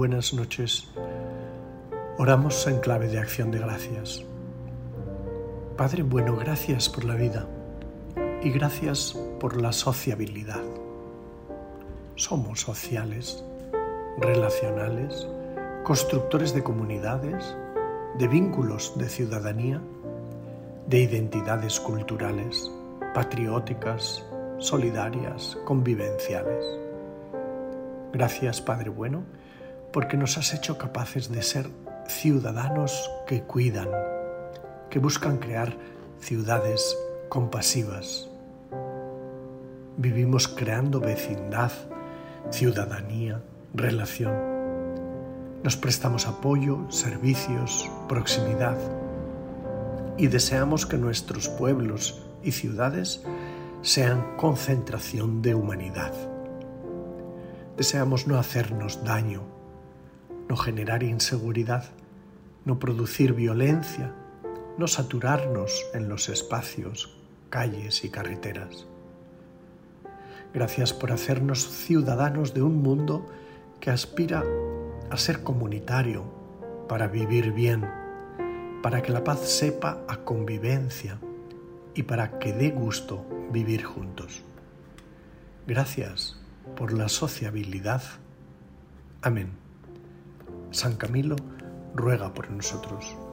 buenas noches. Oramos en clave de acción de gracias. Padre bueno, gracias por la vida y gracias por la sociabilidad. Somos sociales, relacionales, constructores de comunidades, de vínculos de ciudadanía, de identidades culturales, patrióticas, solidarias, convivenciales. Gracias, Padre bueno, porque nos has hecho capaces de ser ciudadanos que cuidan, que buscan crear ciudades compasivas. Vivimos creando vecindad, ciudadanía, relación. Nos prestamos apoyo, servicios, proximidad y deseamos que nuestros pueblos y ciudades sean concentración de humanidad. Deseamos no hacernos daño, no generar inseguridad, no producir violencia, no saturarnos en los espacios, calles y carreteras. Gracias por hacernos ciudadanos de un mundo que aspira a ser comunitario, para vivir bien, para que la paz sepa a convivencia y para que dé gusto vivir juntos. Gracias por la sociabilidad. Amén. San Camilo ruega por nosotros.